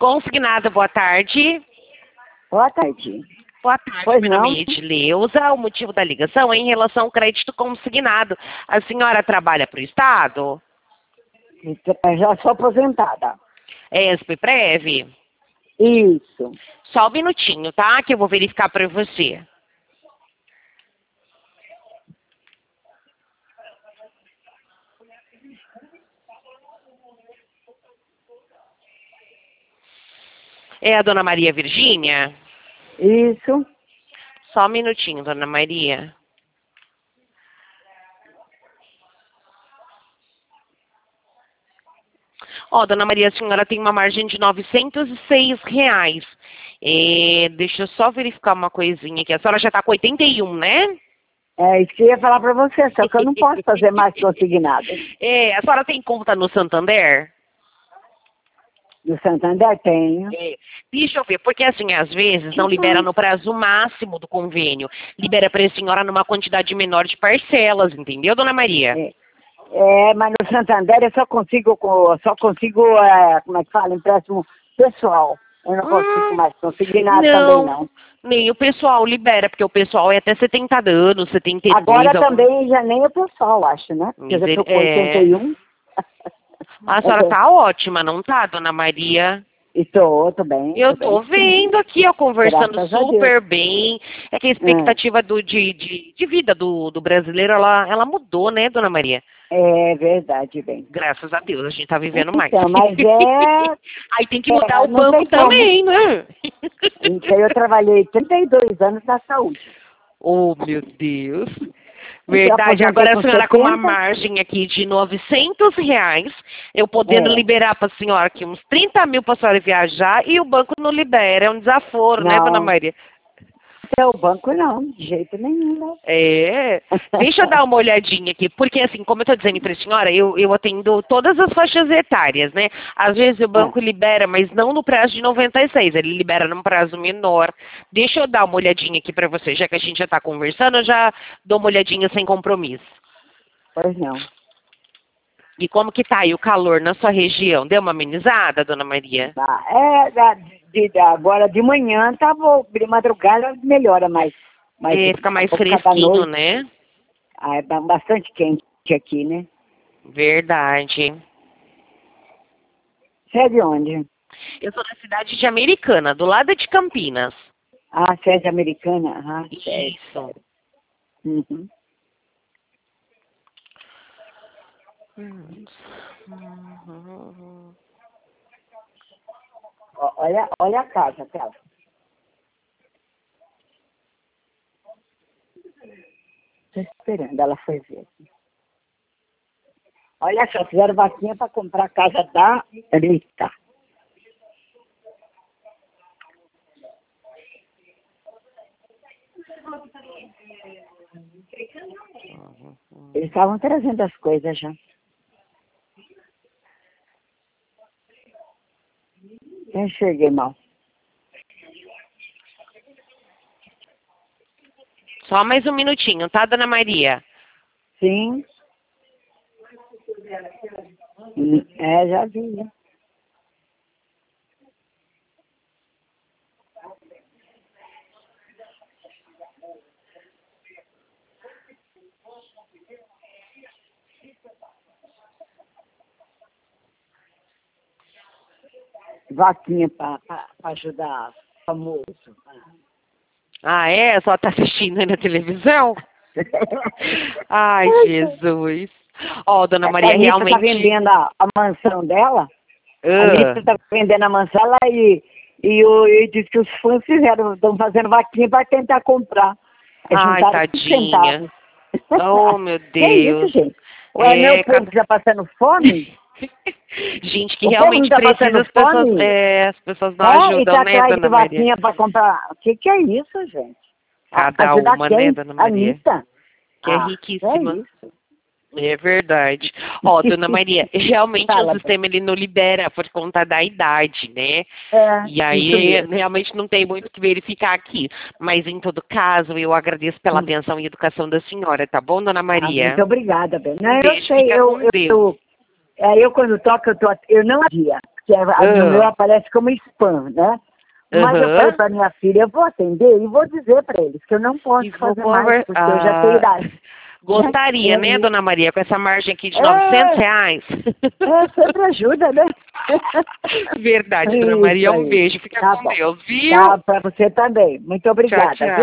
Consignado, boa tarde. Boa tarde. Boa tarde, Pois meu não? nome é Edileuza. O motivo da ligação é em relação ao crédito consignado. A senhora trabalha para o Estado? Já sou aposentada. É SPPrev? Isso. Só um minutinho, tá? Que eu vou verificar para você. É a dona Maria Virgínia? Isso. Só um minutinho, dona Maria. Ó, dona Maria, a senhora tem uma margem de R$ 906. Deixa eu só verificar uma coisinha aqui. A senhora já está com 81, né? É isso que eu ia falar para você, só que eu não posso fazer mais consignado. A senhora tem conta no Santander? Do Santander tenho. Deixa eu ver, porque assim, às vezes não libera no prazo máximo do convênio. Libera para a senhora numa quantidade menor de parcelas, entendeu, dona Maria? Mas no Santander eu só consigo, como é que fala, empréstimo pessoal. Eu não consigo mais consignado também não. Nem o pessoal libera, porque o pessoal é até 70 anos, 72. Agora também já nem o pessoal, acho, né? Porque eu já estou com 81. A senhora tá ótima, não tá, dona Maria? Tô bem. Eu tô vendo aqui, ó, conversando Graças a super bem. É que a expectativa de vida do brasileiro, ela mudou, né, dona Maria? É verdade, bem. Graças a Deus, a gente tá vivendo mais. Então, mas Aí tem que mudar o não banco tem também, né? Então, eu trabalhei 32 anos na saúde. Oh, meu Deus. Verdade, Eu agora a senhora com uma 70. margem aqui de R$ 900, eu podendo liberar para a senhora aqui uns 30 mil para a senhora viajar e o banco não libera, é um desaforo, né, dona Não, Maria? o banco não, de jeito nenhum, né? Deixa eu dar uma olhadinha aqui, porque assim, como eu estou dizendo para a senhora, eu atendo todas as faixas etárias, né? Às vezes o banco libera, mas não no prazo de 96, ele libera num prazo menor. Deixa eu dar uma olhadinha aqui para você, já que a gente já está conversando, eu já dou uma olhadinha sem compromisso. Pois não. E como que tá aí o calor na sua região? Deu uma amenizada, dona Maria? Agora de manhã tá bom, de madrugada melhora mais. Fica mais fresquinho, né? É bastante quente aqui, né? Verdade. Você é de onde? Eu sou da cidade de Americana, do lado de Campinas. Ah, você é de Americana? Ah, isso. Uhum. Olha a casa, cara. Estou esperando, ela foi ver. Olha só, fizeram vaquinha para comprar a casa da Rita. Eles estavam trazendo as coisas já. Eu enxerguei mal. Só mais um minutinho, tá, dona Maria? Sim. Já vi, né? Vaquinha para ajudar famoso. Ah, é? Só tá assistindo aí na televisão? Ai, Jesus. Ó, dona Maria, a Anitta realmente... tá vendendo a mansão dela. A Anitta tá vendendo a mansão lá e disse que os fãs estão fazendo vaquinha para tentar comprar. Ai, tadinha. Oh, meu Deus. Que isso, gente? Ué, meu povo já passando fome? Gente, que realmente precisa, as pessoas não ajudam, né, dona Maria? Vaquinha para comprar. O que é isso, gente? Cada uma, né, dona Maria? Anitta? Que é riquíssima. É isso. É verdade. Ó, dona Maria, realmente o sistema ele não libera por conta da idade, né? E aí realmente não tem muito o que verificar aqui. Mas em todo caso, eu agradeço pela atenção e educação da senhora, tá bom, dona Maria? Muito obrigada, Bem. Não, eu sei, eu quando toco, eu não havia. porque no meu aparece como spam, né? Mas eu falei pra minha filha, eu vou atender e vou dizer pra eles que eu não posso fazer mais, porque eu já tenho idade. Gostaria, né, Dona Maria, com essa margem aqui de R$900? Sempre ajuda, né? Verdade, Dona Maria, um beijo. Fica com Deus, viu? Tá, pra você também. Muito obrigada. Tchau, tchau.